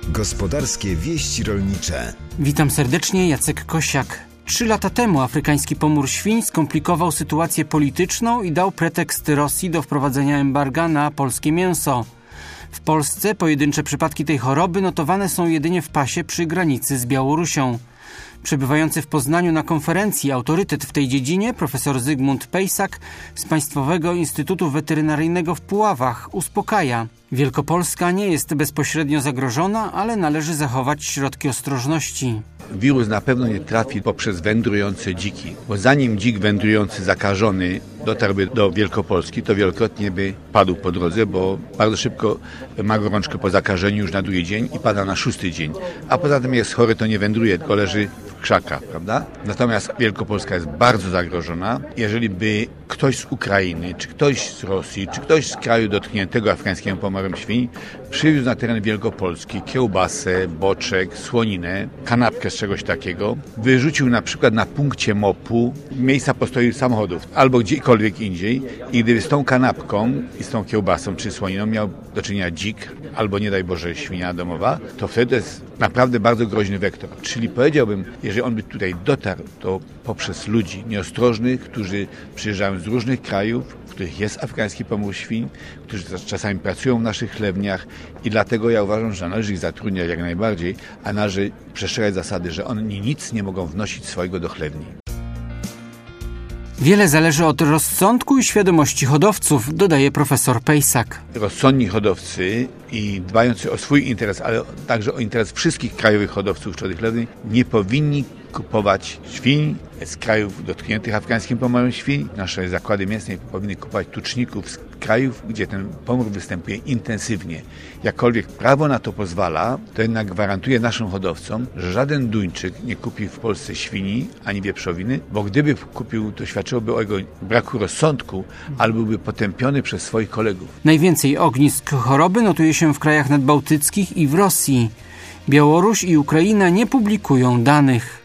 Gospodarskie wieści rolnicze. Witam serdecznie, Jacek Kosiak. 3 lata temu afrykański pomór świń skomplikował sytuację polityczną i dał pretekst Rosji do wprowadzenia embarga na polskie mięso. W Polsce pojedyncze przypadki tej choroby notowane są jedynie w pasie przy granicy z Białorusią. Przebywający w Poznaniu na konferencji autorytet w tej dziedzinie, profesor Zygmunt Pejsak z Państwowego Instytutu Weterynaryjnego w Puławach uspokaja. Wielkopolska nie jest bezpośrednio zagrożona, ale należy zachować środki ostrożności. Wirus na pewno nie trafi poprzez wędrujące dziki, bo zanim dzik wędrujący zakażony dotarłby do Wielkopolski, to wielokrotnie by padł po drodze, bo bardzo szybko ma gorączkę po zakażeniu już na 2. dzień i pada na 6. dzień. A poza tym jest chory, to nie wędruje, tylko leży w krzakach, prawda? Natomiast Wielkopolska jest bardzo zagrożona. Jeżeli by ktoś z Ukrainy, czy ktoś z Rosji, czy ktoś z kraju dotkniętego afrykańskim pomorem świń przywiózł na teren Wielkopolski kiełbasę, boczek, słoninę, kanapkę z czegoś takiego, wyrzucił na przykład na punkcie MOP-u miejsca postoju samochodów albo gdziekolwiek indziej i gdyby z tą kanapką i z tą kiełbasą czy słoniną miał do czynienia dzik albo nie daj Boże świnia domowa, to wtedy jest naprawdę bardzo groźny wektor. Czyli powiedziałbym, jeżeli on by tutaj dotarł, to poprzez ludzi nieostrożnych, którzy przyjeżdżają z różnych krajów, w których jest afrykański pomór świń, którzy czasami pracują w naszych chlewniach i dlatego ja uważam, że należy ich zatrudniać jak najbardziej, a należy przestrzegać zasady, że oni nic nie mogą wnosić swojego do chlewni. Wiele zależy od rozsądku i świadomości hodowców, dodaje profesor Pejsak. Rozsądni hodowcy i dbający o swój interes, ale także o interes wszystkich krajowych hodowców trzody chlewnej, nie powinni kupować świń z krajów dotkniętych afrykańskim pomorem świń. Nasze zakłady mięsne powinny kupować tuczników z krajów, gdzie ten pomór występuje intensywnie. Jakkolwiek prawo na to pozwala, to jednak gwarantuje naszym hodowcom, że żaden Duńczyk nie kupi w Polsce świni ani wieprzowiny, bo gdyby kupił, to świadczyłoby o jego braku rozsądku albo byłby potępiony przez swoich kolegów. Najwięcej ognisk choroby notuje się w krajach nadbałtyckich i w Rosji. Białoruś i Ukraina nie publikują danych.